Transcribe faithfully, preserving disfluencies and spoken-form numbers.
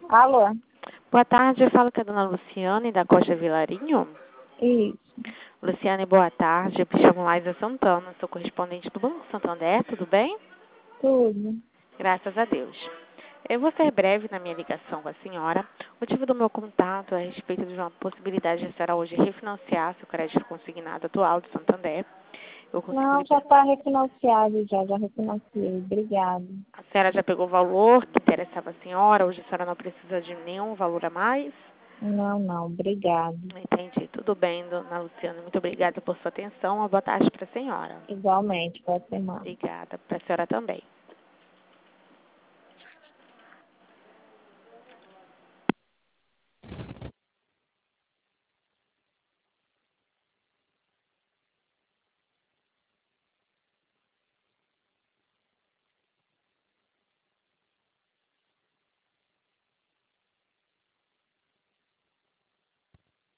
Alô? Boa tarde, eu falo com a dona Luciane, da Costa Vilarinho. Isso. Luciane, boa tarde. Eu me chamo Laisa Santana, sou correspondente do Banco Santander, tudo bem? Tudo. Graças a Deus. Eu vou ser breve na minha ligação com a senhora. O motivo do meu contato é a respeito de uma possibilidade de a senhora hoje refinanciar seu crédito consignado atual do Santander. Eu consigo Não, lhe... já está refinanciado, já, já refinanciei. Obrigada. A senhora já pegou o valor que interessava a senhora, hoje a senhora não precisa de nenhum valor a mais? Não, não, obrigada. Entendi. Tudo bem, dona Luciana. Muito obrigada por sua atenção. Uma boa tarde para a senhora. Igualmente, boa semana. Obrigada. Para a senhora também.